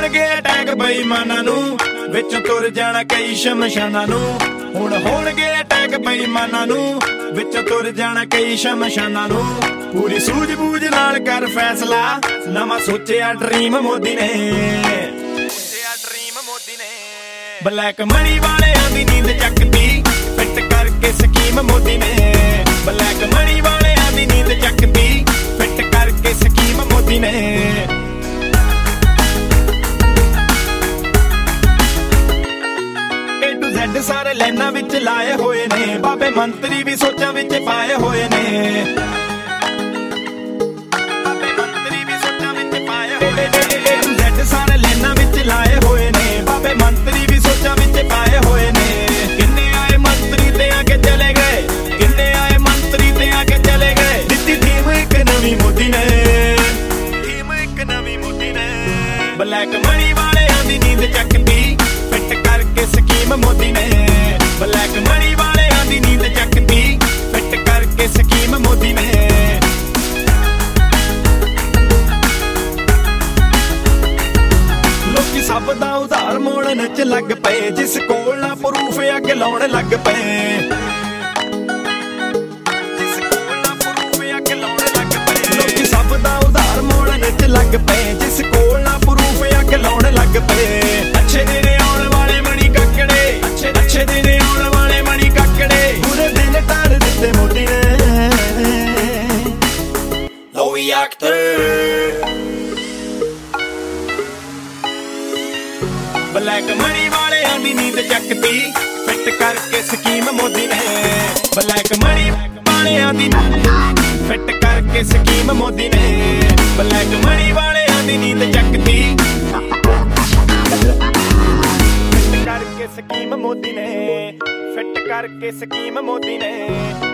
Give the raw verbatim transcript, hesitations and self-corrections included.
ਹੋਣਗੇ ਅਟੈਕ ਬੇਈਮਾਨਾਂ ਨੂੰ, ਵਿੱਚੋਂ ਤੁਰ ਜਾਣਾ ਕਈ ਸ਼ਮਸ਼ਾਨਾਂ ਨੂੰ। ਹੁਣ ਹੋਣਗੇ ਅਟੈਕ ਬੇਈਮਾਨਾਂ ਨੂੰ, ਵਿੱਚੋਂ ਤੁਰ ਜਾਣਾ ਕਈ ਸ਼ਮਸ਼ਾਨਾਂ ਨੂੰ। ਪੂਰੀ ਸੂਝ ਬੂਝ ਨਾਲ ਕਰ ਫੈਸਲਾ, ਨਵਾਂ ਸੋਚਿਆ ਡਰੀਮ ਮੋਦੀ ਨੇ, ਸੋਚਿਆ ਡਰੀਮ ਮੋਦੀ ਨੇ। ਬਲੈਕ ਮਨੀ ਵਾਲਿਆਂ ਦੀ ਨੀਂਦ ਚੱਕਦੀ, ਫਿੱਟ ਕਰਕੇ ਸਕੀਮ ਮੋਦੀ ਨੇ। ਬਲੈਕ ਮਨੀ ਵਾਲਿਆਂ ਦੀ ਨੀਂਦ ਚੱਕਦੀ, ਫਿੱਟ ਕਰਕੇ ਸਕੀਮ ਮੋਦੀ ਨੇ। ਏ ਟੂ ਜ਼ੈਡ ਸਾਰੇ ਲਾਈਨਾਂ ਵਿੱਚ ਲਾਏ ਹੋਏ ਨੇ, ਬਾਬੇ ਮੰਤਰੀ ਵੀ ਸੋਚਾਂ ਵਿੱਚ ਪਾਏ ਹੋਏ ਨੇ। ਬਾਬੇ ਮੰਤਰੀ ਵੀ ਸੋਚਾਂ ਵਿੱਚ ਪਾਏ ਹੋਏ ਨੇ। ਏ ਟੂ ਜ਼ੈਡ ਸਾਰੇ ਲਾਈਨਾਂ ਵਿੱਚ ਲਾਏ ਹੋਏ ਨੇ, ਬਾਬੇ ਮੰਤਰੀ ਵੀ ਸੋਚਾਂ ਵਿੱਚ ਪਾਏ ਹੋਏ ਨੇ। ਕਿੰਨੇ ਆਏ ਮੰਤਰੀ ਤੇ ਆ ਕੇ ਚਲੇ ਗਏ, ਕਿੰਨੇ ਆਏ ਮੰਤਰੀ ਤੇ ਆ ਕੇ ਚਲੇ ਗਏ। ਦਿੱਤੀ ਥੀਮ ਇੱਕ ਨਵੀਂ ਮੋਦੀ ਨੇ, ਥੀਮ ਇੱਕ ਨਵੀਂ ਮੋਦੀ ਨੇ। ਬਲੈਕ ਮਨੀ ਵਾਲਿਆਂ ਦੀ ਨੀਂਦ ਚੱਕਦੀ, ਫਿੱਟ ਕਰਕੇ ਸਕੀਮ ਮੋਦੀ ਨੇ। ਬਲੈਕ ਮਨੀ ਵਾਲਿਆਂ ਦੀ ਨੀਂਦ ਚੱਕਦੀ, ਫਿੱਟ ਕਰਕੇ ਸਕੀਮ ਮੋਦੀ ਨੇ। ਲੋਕੀ ਸਭ ਦਾ ਉਧਾਰ ਮੋੜਨ ਚ ਲੱਗ ਪਏ, ਜਿਸ ਕੋਲ ਨਾ ਪ੍ਰੂਫ ਅੱਗ ਲਾਉਣ ਲੱਗ ਪਏ। ਜਿਸ ਕੋਲ ਨਾ ਪ੍ਰੂਫ ਅੱਗ ਲਾਉਣ ਲੱਗ ਪਏ। ਲੋਕੀ ਸਭ ਦਾ ਉਧਾਰ ਮੋੜਨ ਚ ਲੱਗ ਪਏ, ਜਿਸ ਕੋਲ ਨਾ ਪ੍ਰੂਫ ਅੱਗ ਲਾਉਣ ਲੱਗ ਪਏ। ਅੱਛੇ ਦਿਨ ਆਉਣ ਵਾਲੇ ਮਣੀ ਕੱਕੜੇ, ਅੱਛੇ ਅੱਛੇ ਦਿਨ ਆਉਣ ਵਾਲੇ ਮਣੀ ਕੱਕੜੇ। ਬੁਰੇ ਦਿਨ ਟਾਰ ਦਿੱਤੇ ਮੋਦੀ ਨੇ। ਲੋਈ ਐਕਟਰ ਬਲੈਕ ਮਨੀ ਵਾਲਿਆਂ ਦੀ ਨੀਂਦ ਚੱਕਦੀ, ਫਿੱਟ ਕਰਕੇ ਸਕੀਮ ਮੋਦੀ ਨੇ। ਬਲੈਕ ਮਨੀ ਵਾਲਿਆਂ ਦੀ ਫਿੱਟ ਕਰਕੇ ਸਕੀਮ ਮੋਦੀ ਨੇ। ਬਲੈਕ ਮਨੀ ਵਾਲਿਆਂ ਦੀ ਨੀਂਦ ਚੱਕਦੀ, ਫਿੱਟ ਕਰਕੇ ਸਕੀਮ ਮੋਦੀ ਨੇ। ਫਿੱਟ ਕਰਕੇ ਸਕੀਮ ਮੋਦੀ ਨੇ।